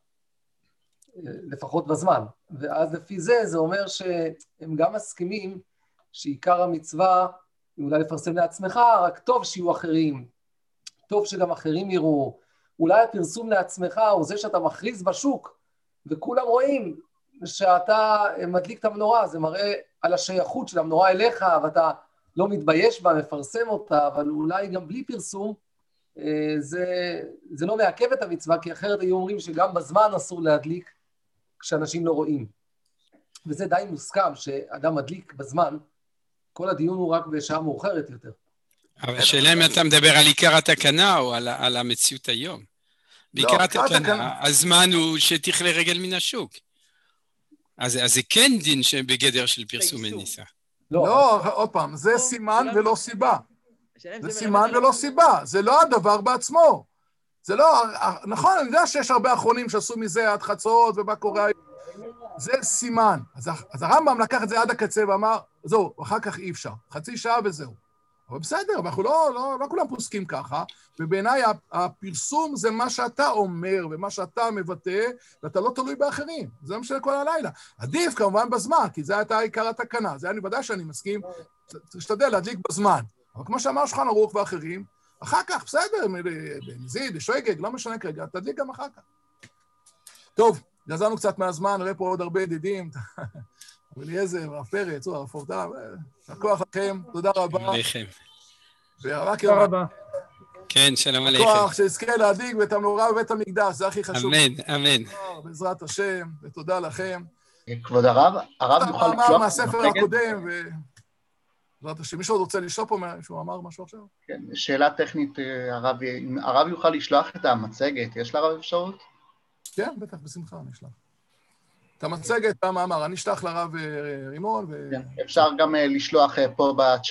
לפחות בזמן. ואז לפי זה, זה אומר שהם גם מסכימים שעיקר המצווה, אולי לפרסם לעצמך, רק טוב שיהיו אחרים, טוב שגם אחרים יראו. אולי הפרסום לעצמך הוא זה שאתה מכריז בשוק, וכולם רואים שאתה מדליק את המנורה, זה מראה על השייכות של המנורה אליך, ואתה לא מתבייש בה, מפרסם אותה, אבל אולי גם בלי פרסום, זה לא מעכב את המצווה, כי אחרת היו אומרים שגם בזמן אסור להדליק, כשאנשים לא רואים. וזה די מוסכם שאדם מדליק בזמן, כל הדיון הוא רק בשעה מאוחרת יותר.
אבל השאלה אם אתה מדבר על עיקר התקנה או על המציאות היום. בעיקר התקנה, הזמן הוא שתכלה רגל מן השוק. אז זה כן דין שבגדר של פרסום מניסה.
לא, עוד פעם, זה סימן ולא סיבה. זה סימן ולא סיבה, זה לא הדבר בעצמו. זה לא, נכון, אני יודע שיש הרבה אחרונים שעשו מזה עד חצות ומה קורה, זה סימן. אז הרמב"ם לקח את זה עד הקצה ואמר, זהו, אחר כך אי אפשר, חצי שעה וזהו. אבל בסדר, אנחנו לא כולם פוסקים ככה, ובעיניי הפרסום זה מה שאתה אומר ומה שאתה מבטא, ואתה לא תלוי באחרים, זה משנה כל הלילה. עדיף כמובן בזמן, כי זה הייתה עיקר התקנה, זה אני ודאי שאני מסכים, תשתדל להדליק בזמן. אבל כמו שאמר שולחן ערוך ואחרים, אחר כך, בסדר, בנזיד, שוגג, לא משנה כרגע, תדליק גם אחר כך. טוב, גזרנו קצת מהזמן, נראה פה עוד הרבה ידידים, אליעזר, הרב פרץ, הרב פורטה, הכוח לכם, תודה רבה.
עליכם.
תודה
רבה.
כן, שלום עליכם.
הכוח שיזכה להדליק ואת המנורה בבית המקדש, זה הכי חשוב.
אמן, אמן.
בעזרת השם, ותודה לכם.
כבוד הרב יוכל
לקשור מהספר הקודם, בעזרת השם, מישהו עוד רוצה לשאול פה שהוא אמר משהו עכשיו?
כן, שאלה טכנית, הרב יוכל לשלוח את המצגת, יש לרב אפשרות?
כן, בטח, בשמחה, אני אשלח. את המצגת, המאמר, אני אשלח לרב רימון.
אפשר גם לשלוח פה בצ'אט.